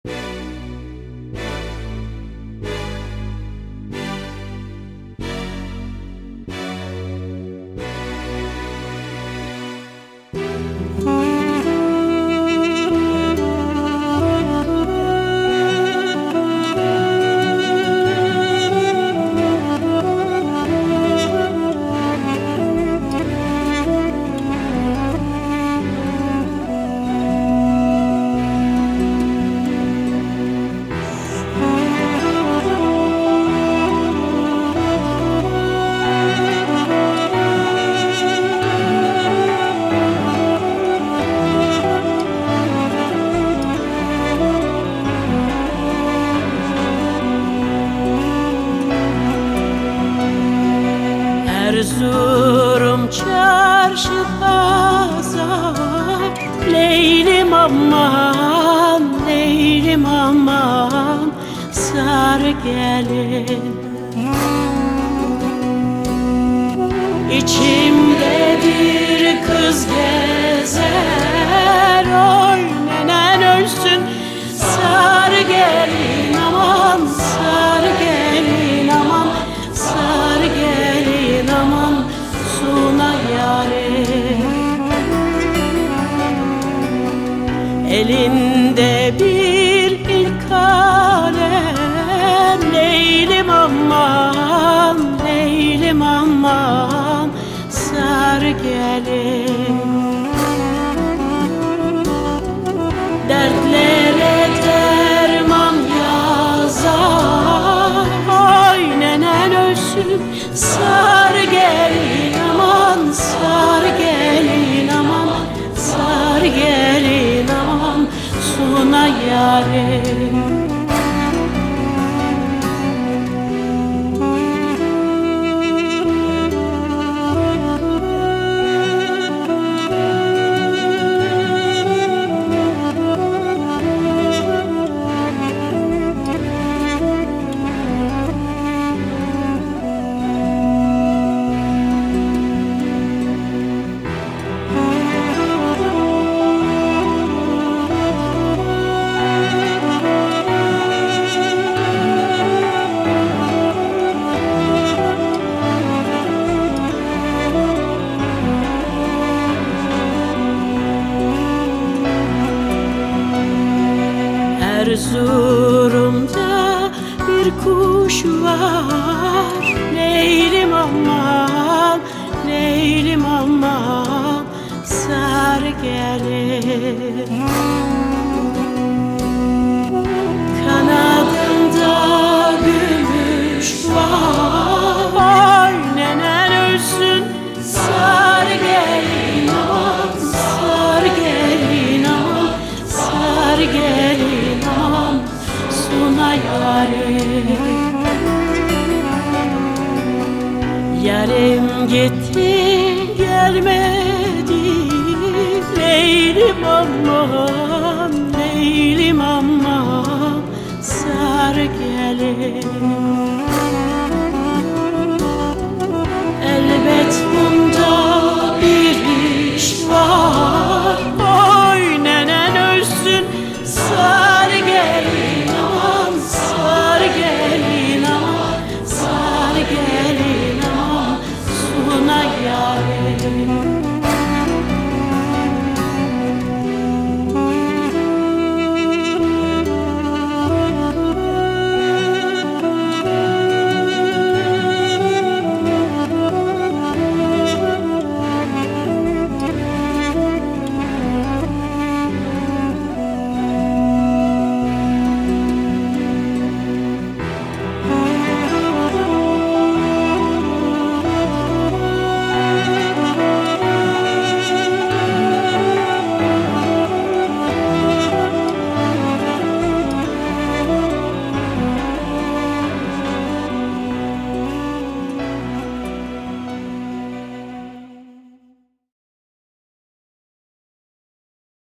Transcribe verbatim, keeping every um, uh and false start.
Erzurum çarşı pazar, Leylim aman, Leylim aman, sarı gelin. İçimde bir kız gezer, oy nenen ölsün, sarı gelin aman, sarı gelin aman, sarı gelin aman, suna yarim. Elinde bir ilk kalem, Leylim aman, Leylim aman, sarı gelin. Dertlere derman yazar, oy nenen ölsün, sarı gelin aman, sarı gelin aman, sarı gelin aman, suna yarim. Erzurum'da bir kuş var, Leylim aman, Leylim aman, sarı gelin. Kanadında gümüş var, nenen ölsün, sarı gelin aman, sarı gelin aman, sarı gelin aman, suna yarim. Yarim gitti gelmedi, Leylim aman, Leylim aman, sarı gelin.